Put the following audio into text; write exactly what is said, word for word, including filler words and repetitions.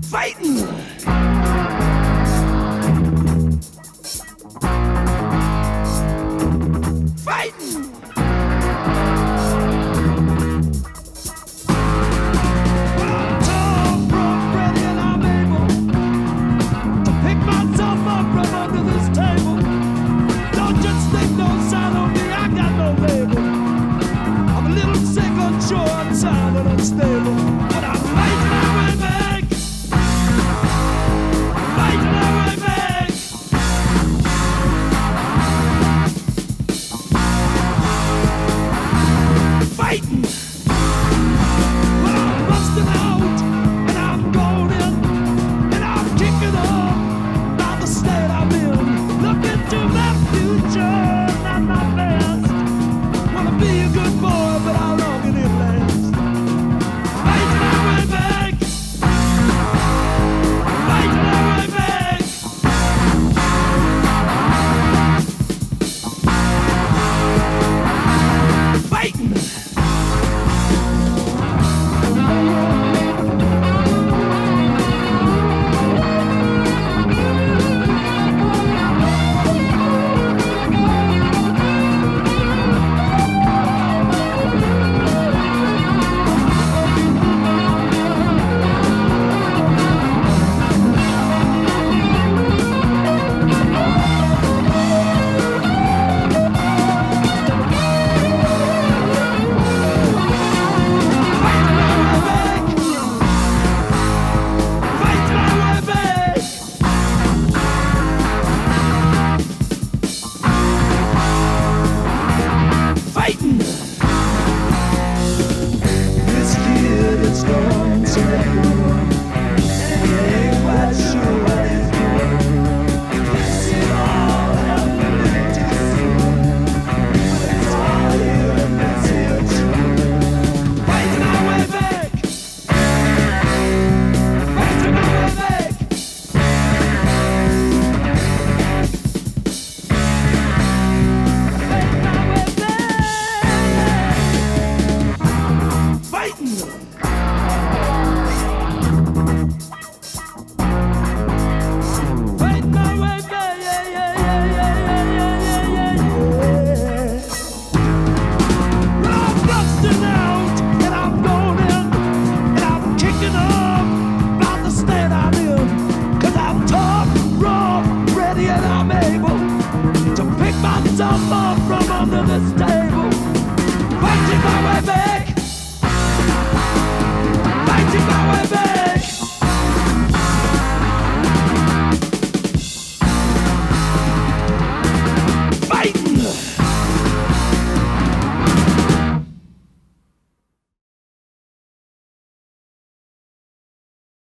Fighting! Fighting! Unstable, but I'm fighting my way back. Fighting my way back. Fighting. But I'm busting out, and I'm going in, and I'm kicking up. Now the state I'm in, looking to my future, not my past. Wanna be a good boy, but how long can it last? Out, and I'm going in, and I'm kicking up about the state.